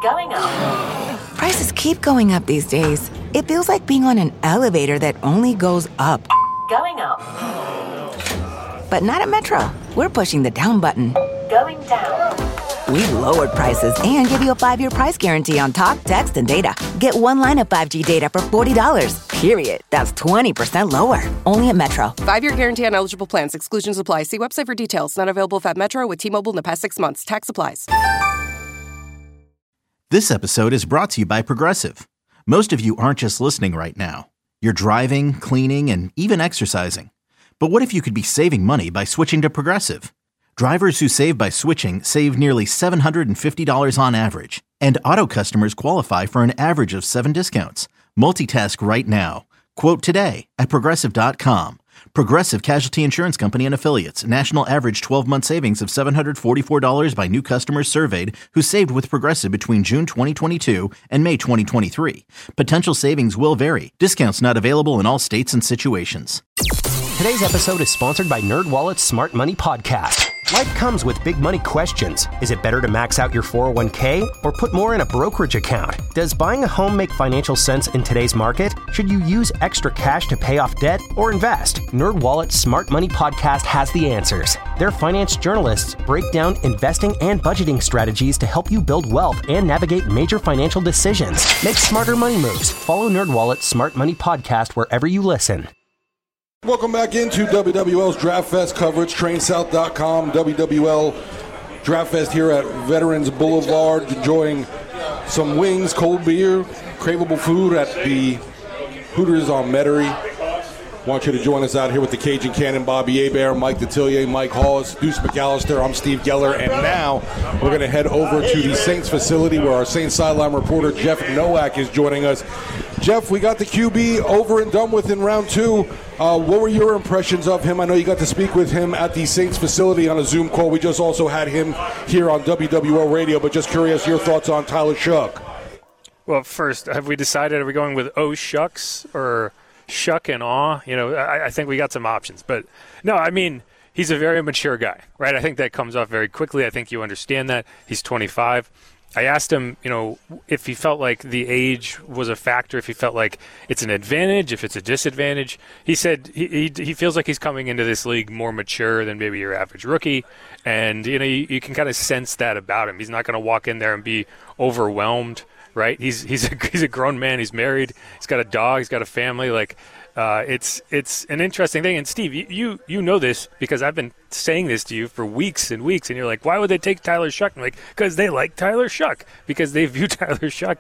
Going up. Prices keep going up these days. It feels like being on an elevator that only goes up. Going up. But not at Metro. We're pushing the down button. Going down. We've lowered prices and give you a 5-year price guarantee on talk, text, and data. Get one line of 5G data for $40, period. That's 20% lower. Only at Metro. 5-year guarantee on eligible plans. Exclusions apply. See website for details. Not available at Metro with T-Mobile in the past 6 months. Tax applies. This episode is brought to you by Progressive. Most of you aren't just listening right now. You're driving, cleaning, and even exercising. But what if you could be saving money by switching to Progressive? Drivers who save by switching save nearly $750 on average. And auto customers qualify for an average of 7 discounts. Multitask right now. Quote today at Progressive.com. Progressive Casualty Insurance Company and Affiliates. National average 12-month savings of $744 by new customers surveyed who saved with Progressive between June 2022 and May 2023. Potential savings will vary. Discounts not available in all states and situations. Today's episode is sponsored by NerdWallet's Smart Money Podcast. Life comes with big money questions. Is it better to max out your 401k or put more in a brokerage account? Does buying a home make financial sense in today's market? Should you use extra cash to pay off debt or invest? NerdWallet's Smart Money Podcast has the answers. Their finance journalists break down investing and budgeting strategies to help you build wealth and navigate major financial decisions. Make smarter money moves. Follow NerdWallet's Smart Money Podcast wherever you listen. Welcome back into WWL's Draft Fest coverage. TrainSouth.com, WWL Draft Fest here at Veterans Boulevard. Enjoying some wings, cold beer, craveable food at the Hooters on Metairie. Want you to join us out here with the Cajun Cannon, Bobby Hebert, Mike Detillier, Mike Hollis, Deuce McAllister. I'm Steve Geller, and now we're going to head over to the Saints facility where our Saints sideline reporter Jeff Nowak is joining us. Jeff, we got the QB over and done with in round 2. What were your impressions of him? I know you got to speak with him at the Saints facility on a Zoom call. We just also had him here on WWL Radio, but just curious your thoughts on Tyler Shough. Well, first, have we decided, are we going with oh shucks or shuck and awe? You know, I think we got some options. But, no, I mean, he's a very mature guy, right? I think that comes off very quickly. I think you understand that. He's 25. I asked him, you know, if he felt like the age was a factor, if he felt like it's an advantage, if it's a disadvantage. He said he feels like he's coming into this league more mature than maybe your average rookie. And, you know, you can kind of sense that about him. He's not going to walk in there and be overwhelmed, right? He's a grown man. He's married. He's got a dog. He's got a family. Like, it's an interesting thing. And Steve, you know this because I've been saying this to you for weeks and weeks, and you're like, why would they take Tyler Shough? I'm like, because they like Tyler Shough, because they view Tyler Shough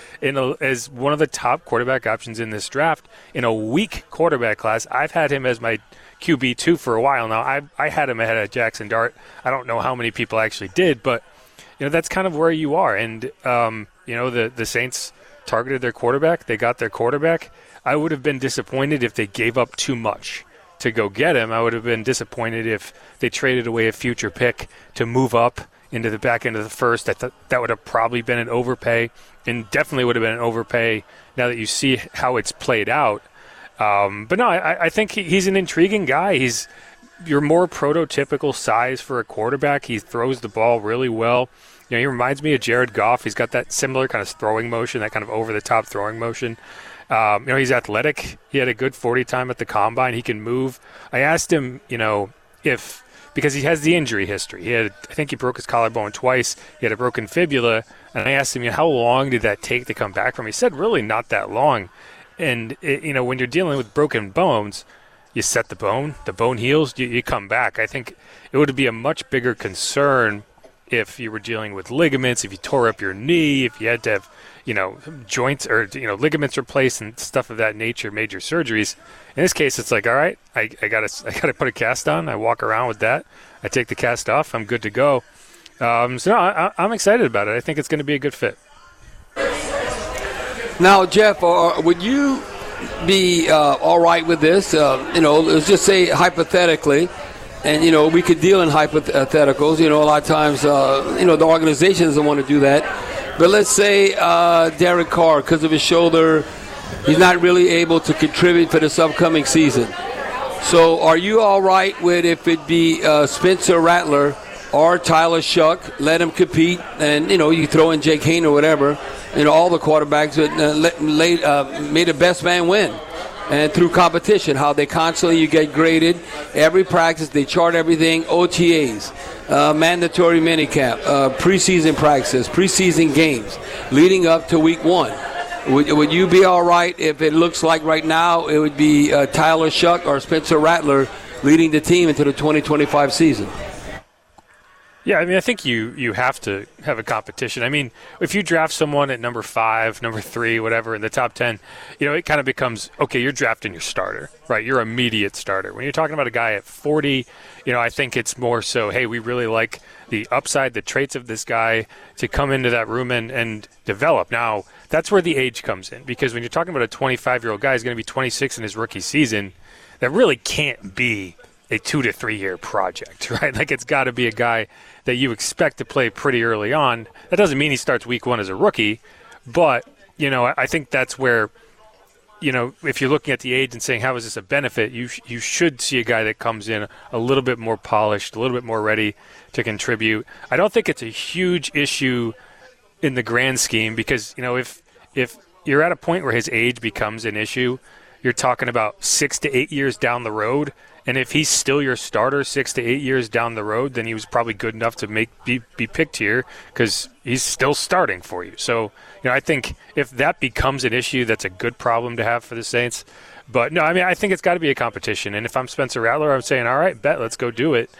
as one of the top quarterback options in this draft in a weak quarterback class. I've had him as my QB2 for a while now. I had him ahead of Jackson Dart. I don't know how many people actually did, but you know that's kind of where you are. And you know the Saints targeted their quarterback. They got their quarterback. I would have been disappointed if they gave up too much to go get him. I would have been disappointed if they traded away a future pick to move up into the back end of the first. I thought that would have probably been an overpay, and definitely would have been an overpay now that you see how it's played out. But no, I think he's an intriguing guy. He's your more prototypical size for a quarterback. He throws the ball really well. You know, he reminds me of Jared Goff. He's got that similar kind of throwing motion, that kind of over-the-top throwing motion. You know, he's athletic. He had a good 40 time at the combine. He can move. I asked him, you know, because he has the injury history. I think he broke his collarbone twice. He had a broken fibula. And I asked him, you know, how long did that take to come back from? He said really not that long. And, you know, when you're dealing with broken bones, you set the bone heals, you come back. I think it would be a much bigger concern if you were dealing with ligaments, if you tore up your knee, if you had to have, you know, joints or, you know, ligaments replaced and stuff of that nature, major surgeries. In this case, it's like, all right, I gotta put a cast on. I walk around with that. I take the cast off. I'm good to go. So no, I'm excited about it. I think it's going to be a good fit. Now, Jeff, would you be all right with this? You know, let's just say hypothetically, and, you know, we could deal in hypotheticals. You know, a lot of times, you know, the organization doesn't want to do that. But let's say Derek Carr, because of his shoulder, he's not really able to contribute for this upcoming season. So are you all right with if it be Spencer Rattler or Tyler Shuck, let him compete, and you throw in Jake Hayne or whatever. All the quarterbacks made the best man win. And through competition, how they constantly, you get graded. Every practice, they chart everything, OTAs, mandatory minicamp, preseason practices, preseason games, leading up to week 1. Would you be all right if it looks like right now it would be Tyler Shuck or Spencer Rattler leading the team into the 2025 season? Yeah, I mean, I think you have to have a competition. I mean, if you draft someone at number 5, number 3, whatever, in the top 10, it kind of becomes, okay, you're drafting your starter, right? Your immediate starter. When you're talking about a guy at 40, I think it's more so, hey, we really like the upside, the traits of this guy to come into that room and develop. Now, that's where the age comes in, because when you're talking about a 25-year-old guy who's going to be 26 in his rookie season, that really can't be a 2 to 3 year project, right? Like, it's got to be a guy that you expect to play pretty early on. That doesn't mean he starts week 1 as a rookie, but, I think that's where, if you're looking at the age and saying, how is this a benefit, you should see a guy that comes in a little bit more polished, a little bit more ready to contribute. I don't think it's a huge issue in the grand scheme, because, if you're at a point where his age becomes an issue, you're talking about 6 to 8 years down the road. And if he's still your starter 6 to 8 years down the road, then he was probably good enough to be picked here, because he's still starting for you. So, I think if that becomes an issue, that's a good problem to have for the Saints. But, no, I mean, I think it's got to be a competition. And if I'm Spencer Rattler, I'm saying, all right, bet, let's go do it.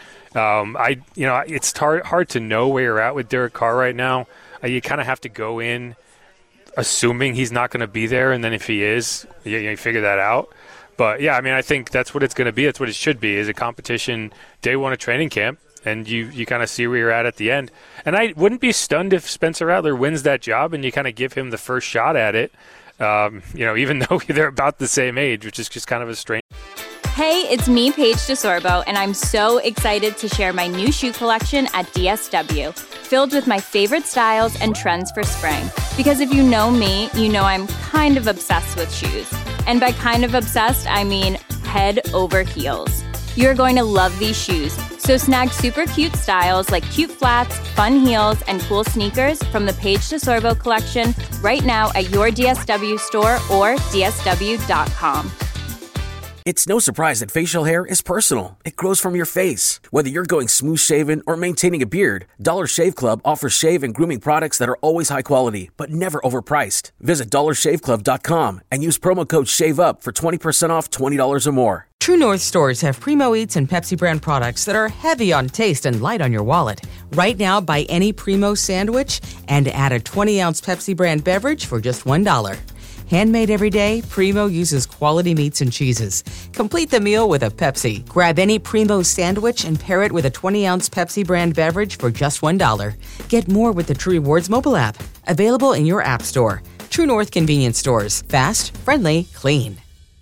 It's hard to know where you're at with Derek Carr right now. You kind of have to go in assuming he's not going to be there, and then if he is, you figure that out. But, yeah, I mean, I think that's what it's going to be. That's what it should be, is a competition day 1 of training camp, and you kind of see where you're at the end. And I wouldn't be stunned if Spencer Rattler wins that job and you kind of give him the first shot at it, even though they're about the same age, which is just kind of a strange. Hey, it's me, Paige DeSorbo, and I'm so excited to share my new shoe collection at DSW, filled with my favorite styles and trends for spring. Because if you know me, you know I'm kind of obsessed with shoes. And by kind of obsessed, I mean head over heels. You're going to love these shoes. So snag super cute styles like cute flats, fun heels, and cool sneakers from the Paige DeSorbo collection right now at your DSW store or dsw.com. It's no surprise that facial hair is personal. It grows from your face. Whether you're going smooth shaven or maintaining a beard, Dollar Shave Club offers shave and grooming products that are always high quality, but never overpriced. Visit dollarshaveclub.com and use promo code SHAVEUP for 20% off $20 or more. True North stores have Primo Eats and Pepsi brand products that are heavy on taste and light on your wallet. Right now, buy any Primo sandwich and add a 20-ounce Pepsi brand beverage for just $1. Handmade every day, Primo uses quality meats and cheeses. Complete the meal with a Pepsi. Grab any Primo sandwich and pair it with a 20-ounce Pepsi brand beverage for just $1. Get more with the True Rewards mobile app. Available in your app store. True North convenience stores. Fast, friendly, clean.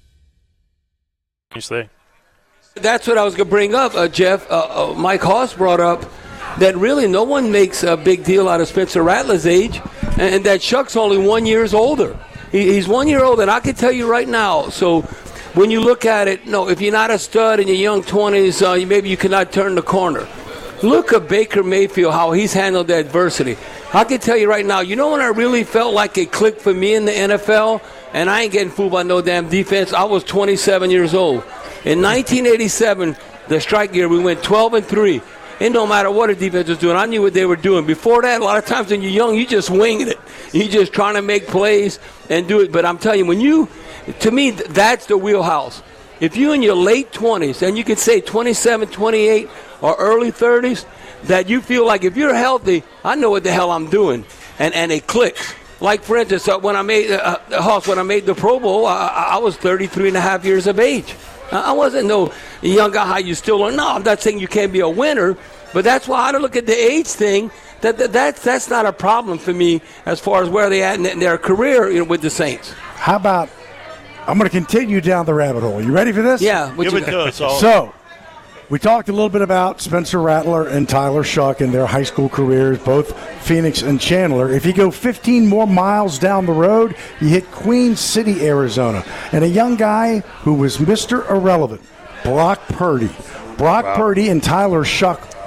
That's what I was going to bring up, Jeff. Mike Hoss brought up that really no one makes a big deal out of Spencer Rattler's age, and that Shuck's only 1 year older. He's 1 year old, and I can tell you right now, so when you look at it, no, if you're not a stud in your young 20s, maybe you cannot turn the corner. Look at Baker Mayfield, how he's handled the adversity. I can tell you right now, you know when I really felt like it clicked for me in the NFL, and I ain't getting fooled by no damn defense, I was 27 years old. In 1987, the strike year, we went 12-3. And no matter what the defense was doing, I knew what they were doing. Before that, a lot of times when you're young, you just winging it. You're just trying to make plays and do it. But I'm telling you, to me, that's the wheelhouse. If you're in your late 20s, and you could say 27, 28, or early 30s, that you feel like if you're healthy, I know what the hell I'm doing. And it clicks. Like, for instance, when I made the Pro Bowl, I was 33 and a half years of age. I wasn't no young guy how you still learn. No, I'm not saying you can't be a winner, but that's why I don't look at the age thing. That's not a problem for me as far as where they at in their career with the Saints. How about, I'm going to continue down the rabbit hole. You ready for this? Yeah. Give it to us all. So, we talked a little bit about Spencer Rattler and Tyler Shuck and their high school careers, both Phoenix and Chandler. If you go 15 more miles down the road, you hit Queen City, Arizona. And a young guy who was Mr. Irrelevant, Brock Purdy. Brock Purdy and Tyler Shuck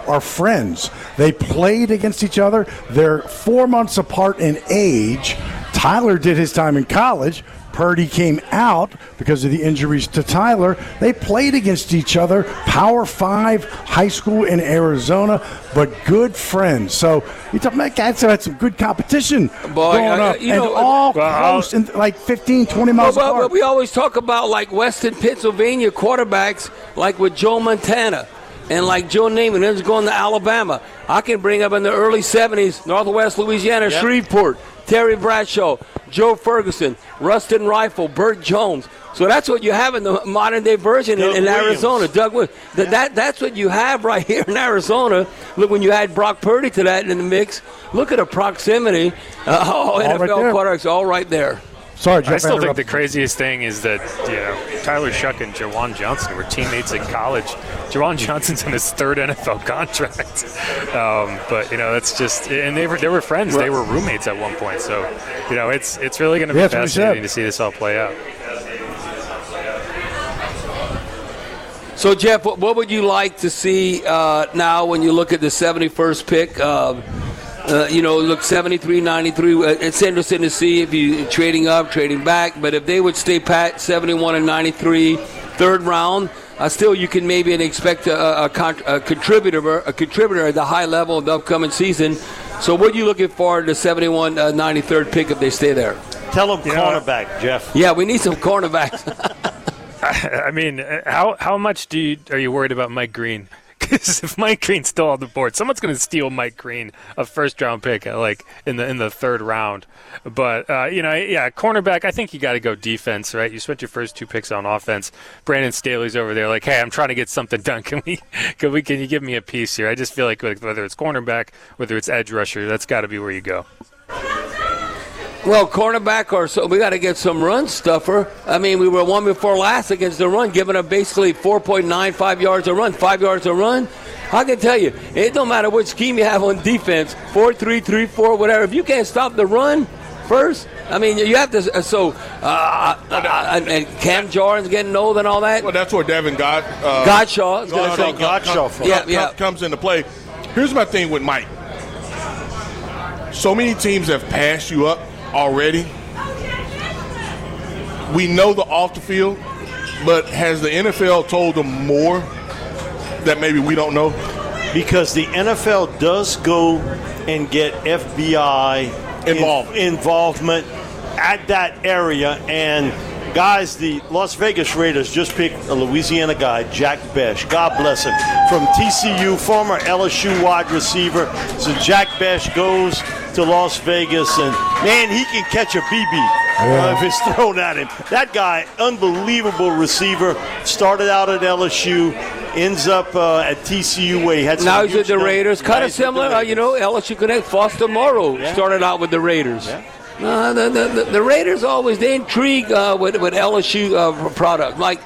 are friends. They played against each other. They're 4 months apart in age. Tyler did his time in college. Purdy came out because of the injuries to Tyler. They played against each other, Power 5 high school in Arizona, but good friends. So you talk about guys that had some good competition growing up, and all close, and like 15, 20 miles apart. But we always talk about like Western Pennsylvania quarterbacks, like with Joe Montana and like Joe Namath, who's going to Alabama. I can bring up in the early 70s, Northwest Louisiana, Shreveport, Terry Bradshaw, Joe Ferguson, Rustin Rifle, Burt Jones. So that's what you have in the modern-day version in Arizona. Doug Williams. That's what you have right here in Arizona. Look, when you add Brock Purdy to that in the mix, look at the proximity. NFL quarterbacks all right there. Sorry, Jeff. I still think the craziest thing is that Tyler Shuck and Jawan Johnson were teammates in college. Jawan Johnson's in his third NFL contract, but that's just, and they were friends. They were roommates at one point. So it's really going to be fascinating to see this all play out. So Jeff, what would you like to see now when you look at the 71st pick? Look, 73, 93. It's interesting to see if you're trading up, trading back. But if they would stay pat, 71 and 93, third round, still you can maybe expect a contributor at the high level of the upcoming season. So what are you looking for the 71, 93rd pick if they stay there? Tell them cornerback, Jeff. Yeah, we need some cornerbacks. I mean, how much are you worried about Mike Green? Because if Mike Green's still on the board, someone's going to steal Mike Green, a first-round pick, in the third round. But cornerback. I think you got to go defense, right? You spent your first 2 picks on offense. Brandon Staley's over there, like, hey, I'm trying to get something done. Can you give me a piece here? I just feel like whether it's cornerback, whether it's edge rusher, that's got to be where you go. Well, cornerback we got to get some run stuffer. I mean, we were one before last against the run, giving up basically 4.95 yards a run, 5 yards a run. I can tell you, it don't matter what scheme you have on defense, 4-3, 3-4, whatever. If you can't stop the run first, I mean, you have to. And Cam Jordan's getting old and all that. Well, that's where Devin Godshaw comes into play. Here's my thing with Mike. So many teams have passed you up already. We know the off the field, but has the NFL told them more that maybe we don't know? Because the NFL does go and get FBI involvement at that area. And guys, the Las Vegas Raiders just picked a Louisiana guy, Jack Besh. God bless him. From TCU, former LSU wide receiver. So Jack Besh goes to Las Vegas, and man, he can catch a BB if it's thrown at him. That guy, unbelievable receiver, started out at LSU, ends up at TCU where he had some. Now he's at the Raiders, kind of similar. LSU Connect, Foster Morrow started out with the Raiders. Yeah. The Raiders always, they intrigue with LSU product. Like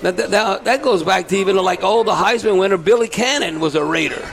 that goes back to even the Heisman winner Billy Cannon was a Raider.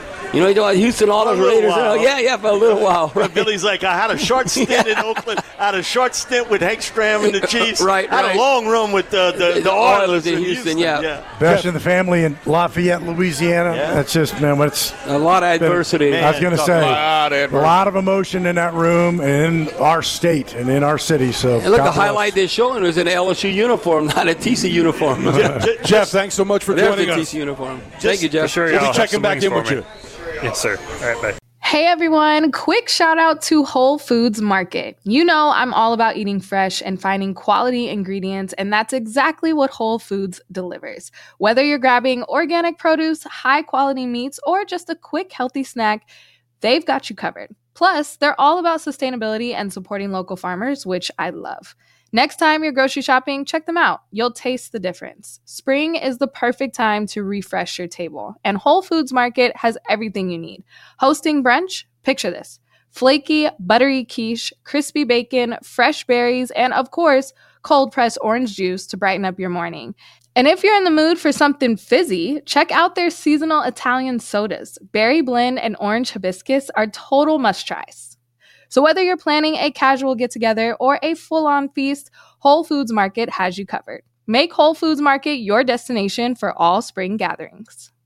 Houston Oilers Raiders. For a little while. Right? Billy's like, I had a short stint in Oakland. I had a short stint with Hank Stram and the Chiefs. Right. I had a long run with the Oilers in Houston. Besh and the family in Lafayette, Louisiana. Yeah. That's just, man, it's a lot of adversity. I was going to say, a lot of emotion in that room and in our state and in our city. So, and look, the highlight they're showing was an LSU uniform, not a TC uniform. Jeff, thanks so much for joining us. TC uniform. Thank you, Jeff. Sure, we'll be checking back in with you. Yes, sir. All right, bye. Hey everyone, quick shout out to Whole Foods Market. I'm all about eating fresh and finding quality ingredients, and that's exactly what Whole Foods delivers. Whether you're grabbing organic produce, high quality meats, or just a quick healthy snack, they've got you covered. Plus, they're all about sustainability and supporting local farmers, which I love. Next time you're grocery shopping, check them out. You'll taste the difference. Spring is the perfect time to refresh your table, and Whole Foods Market has everything you need. Hosting brunch? Picture this. Flaky, buttery quiche, crispy bacon, fresh berries, and of course, cold-pressed orange juice to brighten up your morning. And if you're in the mood for something fizzy, check out their seasonal Italian sodas. Berry blend and orange hibiscus are total must-tries. So whether you're planning a casual get-together or a full-on feast, Whole Foods Market has you covered. Make Whole Foods Market your destination for all spring gatherings.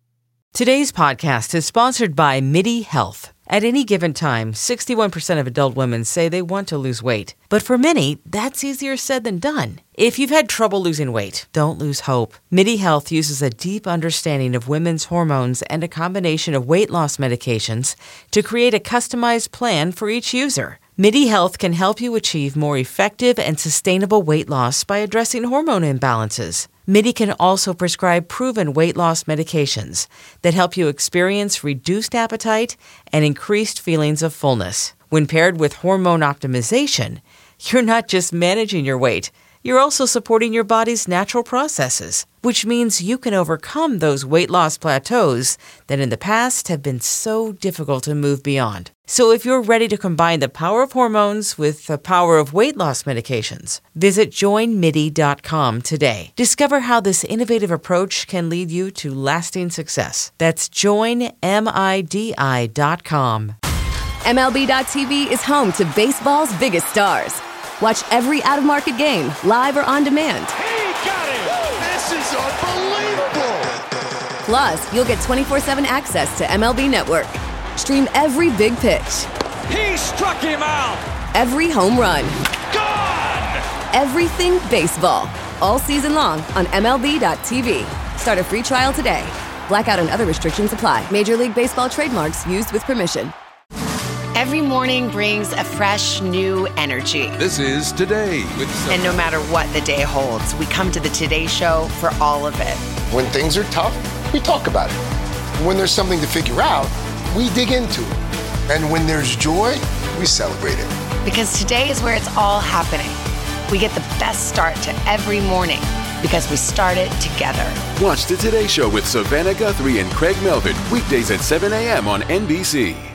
Today's podcast is sponsored by MIDI Health. At any given time, 61% of adult women say they want to lose weight. But for many, that's easier said than done. If you've had trouble losing weight, don't lose hope. MIDI Health uses a deep understanding of women's hormones and a combination of weight loss medications to create a customized plan for each user. MIDI Health can help you achieve more effective and sustainable weight loss by addressing hormone imbalances. MIDI can also prescribe proven weight loss medications that help you experience reduced appetite and increased feelings of fullness. When paired with hormone optimization, you're not just managing your weight, you're also supporting your body's natural processes, which means you can overcome those weight loss plateaus that in the past have been so difficult to move beyond. So if you're ready to combine the power of hormones with the power of weight loss medications, visit joinmidi.com today. Discover how this innovative approach can lead you to lasting success. That's joinmidi.com. MLB.tv is home to baseball's biggest stars. Watch every out-of-market game, live or on demand. He got it! This is unbelievable! Plus, you'll get 24/7 access to MLB Network. Stream every big pitch. He struck him out! Every home run. Gone! Everything baseball. All season long on MLB.tv. Start a free trial today. Blackout and other restrictions apply. Major League Baseball trademarks used with permission. Every morning brings a fresh, new energy. This is Today with Sophie. And no matter what the day holds, we come to the Today Show for all of it. When things are tough, we talk about it. When there's something to figure out, we dig into it. And when there's joy, we celebrate it. Because today is where it's all happening. We get the best start to every morning because we start it together. Watch the Today Show with Savannah Guthrie and Craig Melvin, weekdays at 7 a.m. on NBC.